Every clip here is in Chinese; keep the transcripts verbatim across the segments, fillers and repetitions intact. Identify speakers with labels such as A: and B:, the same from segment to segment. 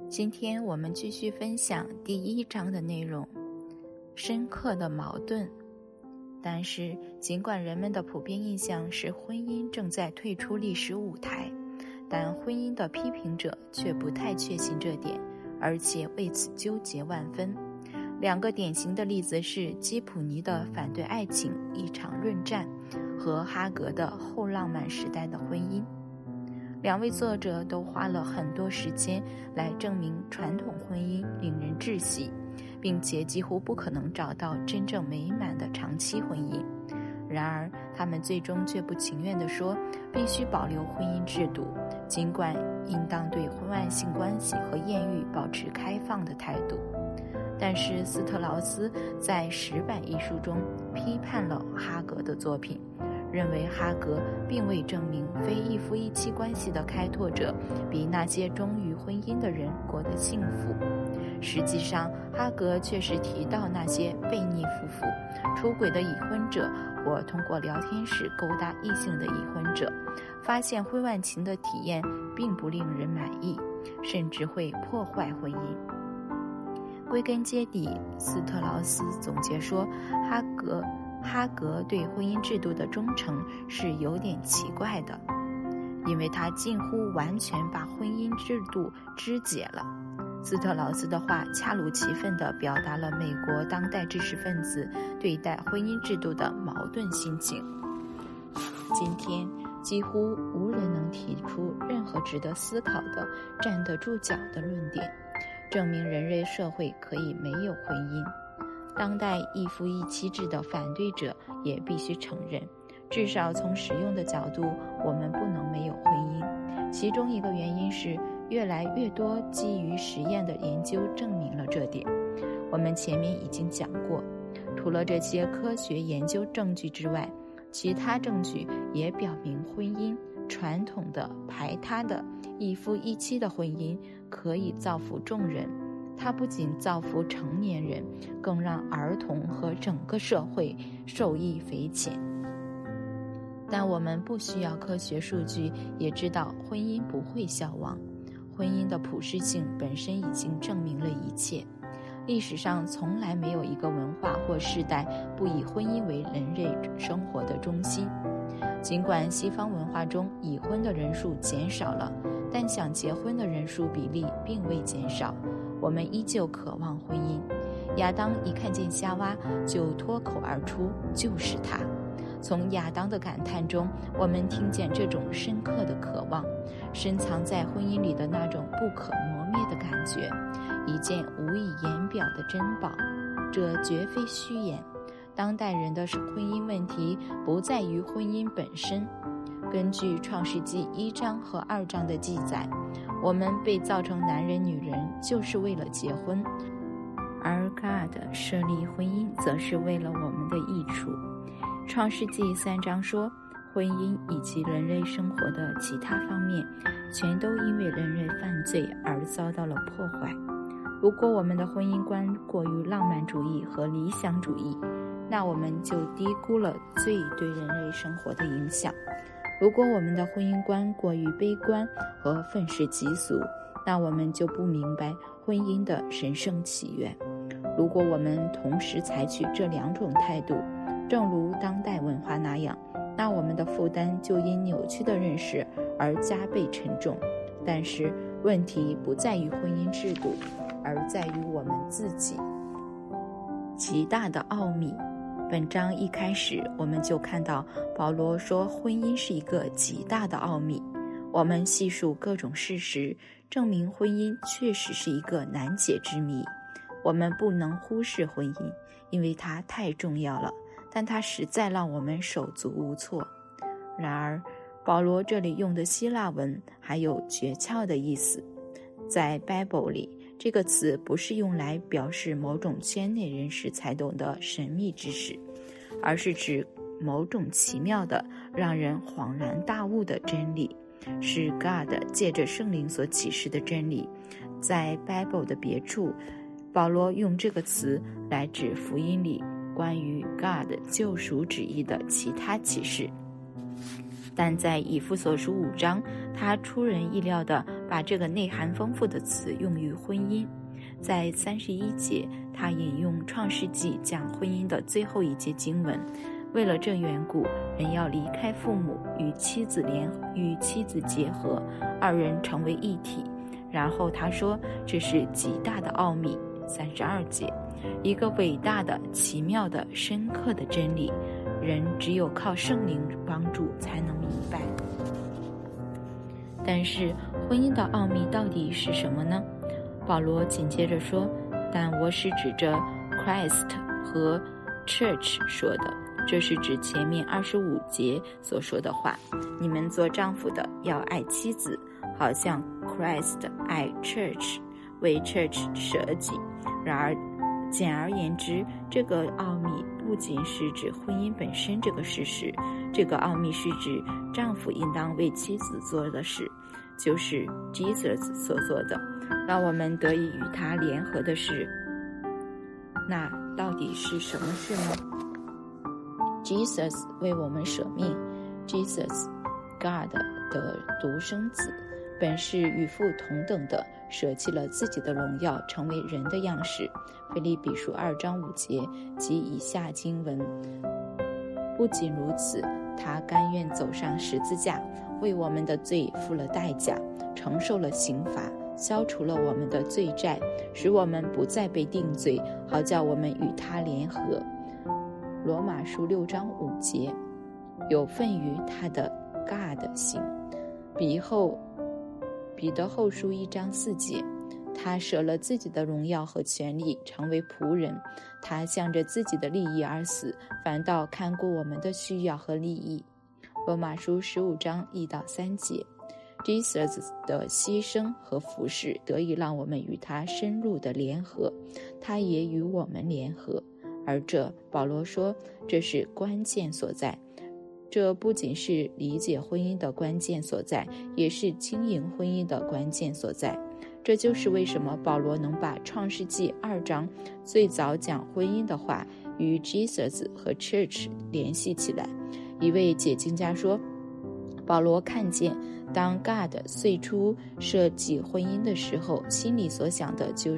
A: 今天我们继续分享第一章的内容，深刻的矛盾。但是尽管人们的普遍印象是婚姻正在退出历史舞台，但婚姻的批评者却不太确信这点，而且为此纠结万分。两个典型的例子是基普尼的反对爱情一场论战和哈格的后浪漫时代的婚姻。两位作者都花了很多时间来证明传统婚姻令人窒息，并且几乎不可能找到真正美满的长期婚姻。然而他们最终却不情愿地说必须保留婚姻制度，尽管应当对婚外性关系和艳遇保持开放的态度。但是斯特劳斯在石板艺术中批判了哈格的作品，认为哈格并未证明非一夫一妻关系的开拓者比那些忠于婚姻的人过得幸福。实际上哈格确实提到那些悖逆夫妇、出轨的已婚者或通过聊天室勾搭异性的已婚者，发现婚外情的体验并不令人满意，甚至会破坏婚姻。归根结底，斯特劳斯总结说，哈格哈格对婚姻制度的忠诚是有点奇怪的，因为他近乎完全把婚姻制度肢解了。斯特劳斯的话恰如其分地表达了美国当代知识分子对待婚姻制度的矛盾心情。今天几乎无人能提出任何值得思考的站得住脚的论点，证明人类社会可以没有婚姻。当代一夫一妻制的反对者也必须承认，至少从实用的角度，我们不能没有婚姻。其中一个原因是，越来越多基于实验的研究证明了这点。我们前面已经讲过，除了这些科学研究证据之外，其他证据也表明婚姻，传统的排他的一夫一妻的婚姻可以造福众人。它不仅造福成年人，更让儿童和整个社会受益匪浅。但我们不需要科学数据，也知道婚姻不会消亡。婚姻的普适性本身已经证明了一切。历史上从来没有一个文化或世代不以婚姻为人类生活的中心。尽管西方文化中已婚的人数减少了，但想结婚的人数比例并未减少。我们依旧渴望婚姻。亚当一看见夏娃就脱口而出，就是她。从亚当的感叹中，我们听见这种深刻的渴望，深藏在婚姻里的那种不可磨灭的感觉，一件无以言表的珍宝。这绝非虚言。当代人的婚姻问题不在于婚姻本身。根据创世纪一章和二章的记载，我们被造成男人女人就是为了结婚，而 God 设立婚姻则是为了我们的益处。创世纪三章说，婚姻以及人类生活的其他方面全都因为人类犯罪而遭到了破坏。如果我们的婚姻观过于浪漫主义和理想主义，那我们就低估了罪对人类生活的影响。如果我们的婚姻观过于悲观和愤世嫉俗，那我们就不明白婚姻的神圣起源。如果我们同时采取这两种态度，正如当代文化那样，那我们的负担就因扭曲的认识而加倍沉重。但是问题不在于婚姻制度，而在于我们自己。极大的奥秘。本章一开始我们就看到保罗说婚姻是一个极大的奥秘。我们细数各种事实，证明婚姻确实是一个难解之谜。我们不能忽视婚姻，因为它太重要了，但它实在让我们手足无措。然而保罗这里用的希腊文还有诀窍的意思。在 Bible 里，这个词不是用来表示某种圈内人士才懂的神秘知识，而是指某种奇妙的让人恍然大悟的真理，是 God 借着圣灵所启示的真理。在 Bible 的别处，保罗用这个词来指福音里关于 God 救赎旨意的其他启示。但在以弗所书五章，他出人意料地把这个内涵丰富的词用于婚姻。在三十一节，他引用创世纪讲婚姻的最后一节经文，为了这缘故，人要离开父母，与妻子联与妻子结合，二人成为一体。然后他说，这是极大的奥秘。三十二节，一个伟大的、奇妙的、深刻的真理，人只有靠圣灵帮助才能明白。但是婚姻的奥秘到底是什么呢？保罗紧接着说，但我是指着 Christ 和 Church 说的，这是指前面二十五节所说的话。你们做丈夫的要爱妻子，好像 Christ 爱 Church， 为 Church 舍己。然而简而言之，这个奥秘不仅是指婚姻本身这个事实，这个奥秘是指丈夫应当为妻子做的事，就是 Jesus 所做的，让我们得以与他联合的事。那到底是什么事呢？ Jesus 为我们舍命， Jesus God 的独生子，本是与父同等的，舍弃了自己的荣耀，成为人的样式。腓立比书二章五节及以下经文。不仅如此，他甘愿走上十字架，为我们的罪付了代价，承受了刑罚，消除了我们的罪债，使我们不再被定罪，好叫我们与他联合。罗马书六章五节，有份于他的 God 性。彼后彼得后书一章四节，他舍了自己的荣耀和权力，成为仆人，他向着自己的利益而死，反倒看顾我们的需要和利益。罗马书十五章一到三节， Jesus 的牺牲和服侍得以让我们与他深入的联合，他也与我们联合。而这保罗说，这是关键所在。这不仅是理解婚姻的关键所在，也是经营婚姻的关键所在。这就是为什么保罗能把创世纪二章最早讲婚姻的话与 Jesus 和 Church 联系起来。一位解经家说，保罗看见当 God 最初设计婚姻的时候，心里所想的就是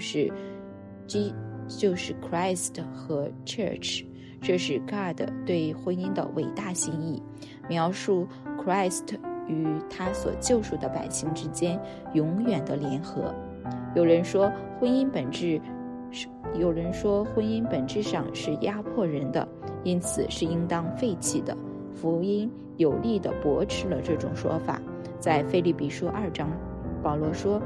A: G 就是 Christ 和 Church， 这是 God 对婚姻的伟大心意，描述 Christ 与他所救赎的百姓之间永远的联合。有人说婚姻本质有人说婚姻本质上是压迫人的，因此是应当废弃的。福音有力地驳斥了这种说法。在腓立比书二章，保罗说，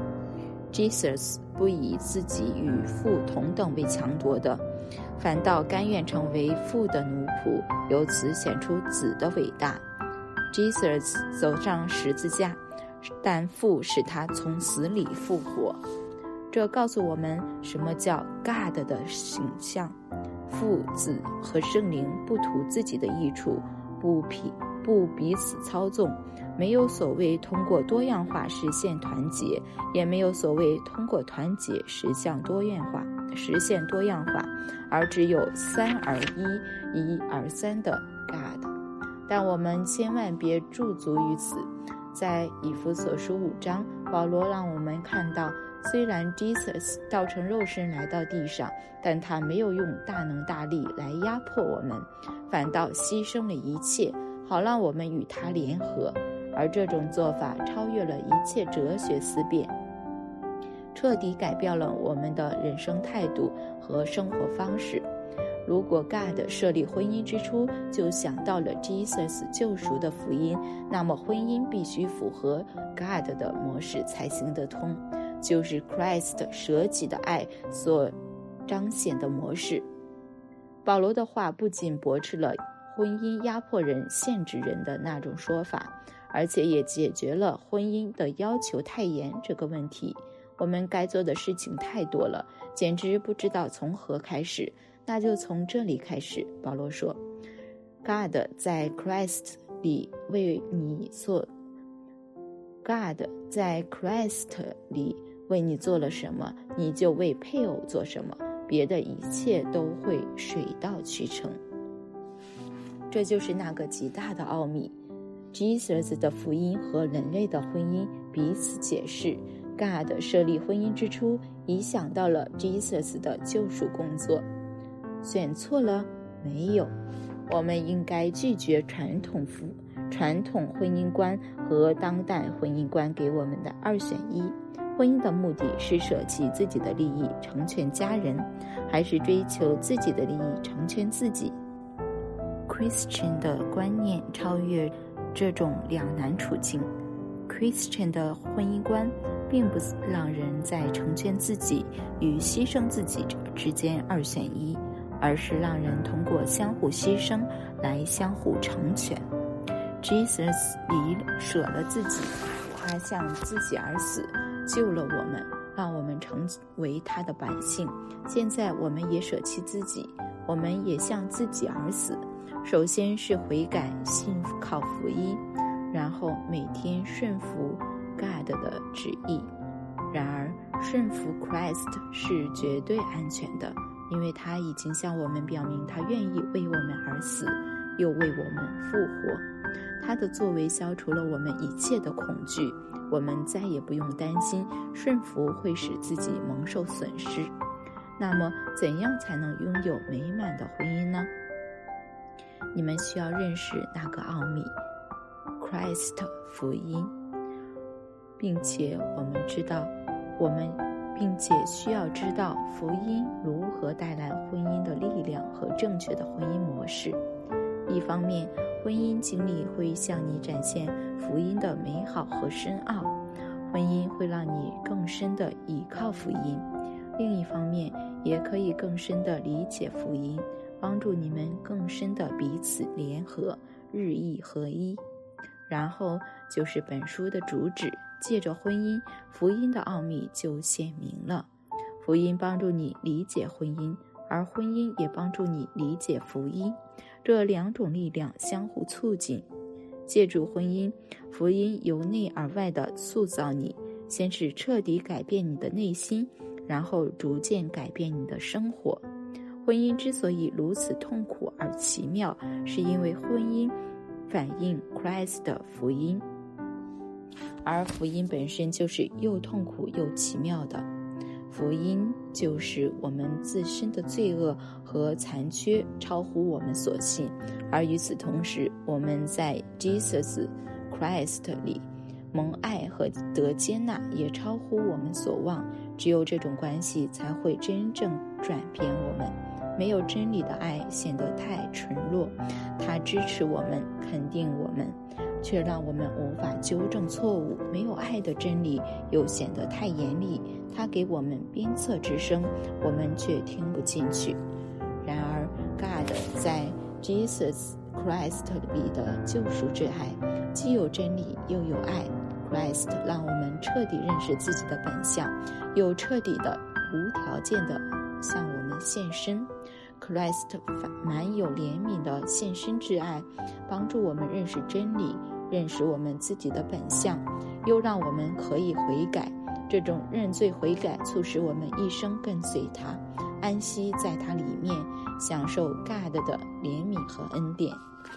A: Jesus 不以自己与父同等为强夺的，反倒甘愿成为父的奴仆，由此显出子的伟大。 Jesus 走上十字架，但父使他从死里复活。这告诉我们什么叫 God 的形象。父、子和圣灵不图自己的益处，不彼不彼此操纵，没有所谓通过多样化实现团结，也没有所谓通过团结实现多样化实现多样化，而只有三而一，一而三的 God。 但我们千万别驻足于此。在以弗所书五章，保罗让我们看到，虽然 Jesus 道成肉身来到地上，但他没有用大能大力来压迫我们，反倒牺牲了一切，好让我们与他联合。而这种做法超越了一切哲学思辨，彻底改变了我们的人生态度和生活方式。如果 God 设立婚姻之初就想到了 Jesus 救赎的福音，那么婚姻必须符合 God 的模式才行得通，就是 Christ 舍己的爱所彰显的模式。保罗的话不仅驳斥了婚姻压迫人、限制人的那种说法，而且也解决了婚姻的要求太严这个问题。我们该做的事情太多了，简直不知道从何开始，那就从这里开始。保罗说， God 在 Christ 里为你做 God 在 Christ 里为你做了什么，你就为配偶做什么，别的一切都会水到渠成。这就是那个极大的奥秘。 Jesus 的福音和人类的婚姻彼此解释， God 设立婚姻之初，已想到了 Jesus 的救赎工作。选错了？没有。我们应该拒绝传统夫传统婚姻观和当代婚姻观给我们的二选一。婚姻的目的是舍弃自己的利益，成全家人，还是追求自己的利益，成全自己？ Christian 的观念超越这种两难处境。 Christian 的婚姻观并不让人在成全自己与牺牲自己之间二选一，而是让人通过相互牺牲来相互成全。 Jesus 离舍了自己，他向自己而死，救了我们，让我们成为他的百姓。现在我们也舍弃自己，我们也向自己而死。首先是悔改，信靠福音，然后每天顺服 God 的旨意。然而顺服 Christ 是绝对安全的，因为他已经向我们表明他愿意为我们而死，又为我们复活。他的作为消除了我们一切的恐惧，我们再也不用担心顺服会使自己蒙受损失。那么怎样才能拥有美满的婚姻呢？你们需要认识那个奥秘 Christ 福音，并且我们知道我们并且需要知道福音如何带来婚姻的力量和正确的婚姻模式。一方面，婚姻经历会向你展现福音的美好和深奥，婚姻会让你更深地倚靠福音。另一方面，也可以更深地理解福音，帮助你们更深地彼此联合，日益合一。然后就是本书的主旨，借着婚姻，福音的奥秘就显明了。福音帮助你理解婚姻，而婚姻也帮助你理解福音，这两种力量相互促进。借助婚姻，福音由内而外地塑造你，先是彻底改变你的内心，然后逐渐改变你的生活。婚姻之所以如此痛苦而奇妙，是因为婚姻反映 Christ 的福音，而福音本身就是又痛苦又奇妙的。福音就是我们自身的罪恶和残缺超乎我们所信，而与此同时，我们在 Jesus Christ 里蒙爱和得接纳也超乎我们所望。只有这种关系才会真正转变我们。没有真理的爱显得太纯弱，它支持我们，肯定我们，却让我们无法纠正错误。没有爱的真理又显得太严厉，它给我们鞭策之声，我们却听不进去。然而 God 在 Jesus Christ 里的救赎之爱，既有真理又有爱。 Christ 让我们彻底认识自己的本相，又彻底的无条件的向我们献身。 Christ 满有怜悯的献身之爱，帮助我们认识真理，认识我们自己的本相，又让我们可以悔改。这种认罪悔改促使我们一生跟随他，安息在他里面，享受 God 的怜悯和恩典。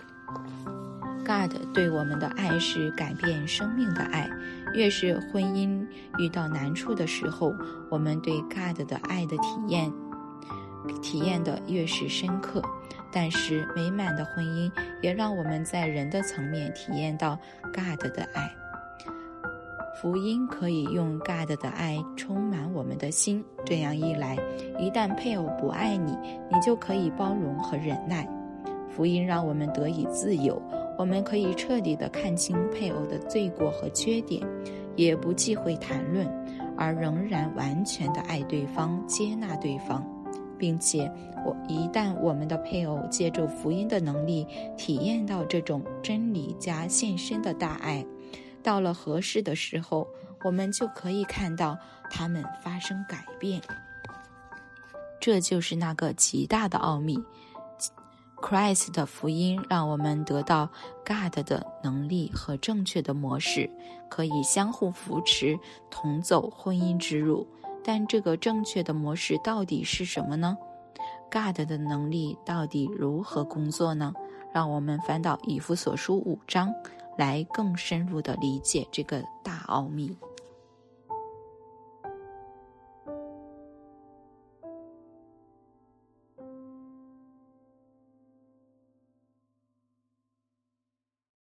A: God 对我们的爱是改变生命的爱，越是婚姻遇到难处的时候，我们对 God 的爱的体验体验的越是深刻。但是美满的婚姻也让我们在人的层面体验到 God 的爱。福音可以用 God 的爱充满我们的心，这样一来，一旦配偶不爱你，你就可以包容和忍耐。福音让我们得以自由，我们可以彻底地看清配偶的罪过和缺点，也不忌讳谈论，而仍然完全地爱对方，接纳对方。并且我一旦我们的配偶借助福音的能力体验到这种真理加献身的大爱，到了合适的时候，我们就可以看到他们发生改变。这就是那个极大的奥秘。 Christ 的福音让我们得到 God 的能力和正确的模式，可以相互扶持，同走婚姻之路。但这个正确的模式到底是什么呢？ God 的能力到底如何工作呢？让我们翻到以弗所书五章，来更深入地理解这个大奥秘。